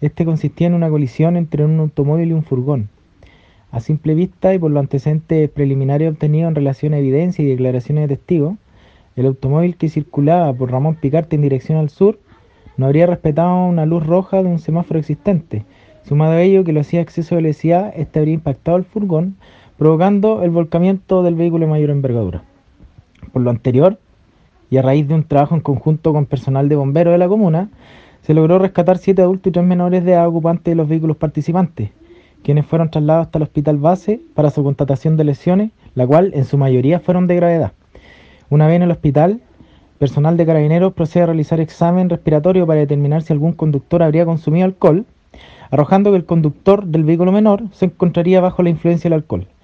Este consistía en una colisión entre un automóvil y un furgón. A simple vista y por los antecedentes preliminares obtenidos en relación a evidencia y declaraciones de testigos, el automóvil que circulaba por Ramón Picarte en dirección al sur no habría respetado una luz roja de un semáforo existente. Sumado a ello que lo hacía a exceso de velocidad, este habría impactado el furgón, provocando el volcamiento del vehículo de mayor envergadura. Por lo anterior, y a raíz de un trabajo en conjunto con personal de bomberos de la comuna, se logró rescatar 7 adultos y 3 menores de edad ocupantes de los vehículos participantes, quienes fueron trasladados hasta el hospital base para su constatación de lesiones, la cual en su mayoría fueron de gravedad. Una vez en el hospital, personal de carabineros procede a realizar examen respiratorio para determinar si algún conductor habría consumido alcohol, arrojando que el conductor del vehículo menor se encontraría bajo la influencia del alcohol.